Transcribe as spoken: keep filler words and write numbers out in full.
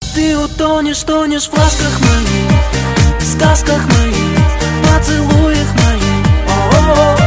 Ты утонешь, тонешь в ласках моих, в сказках моих, поцелуях моих. О-о-о.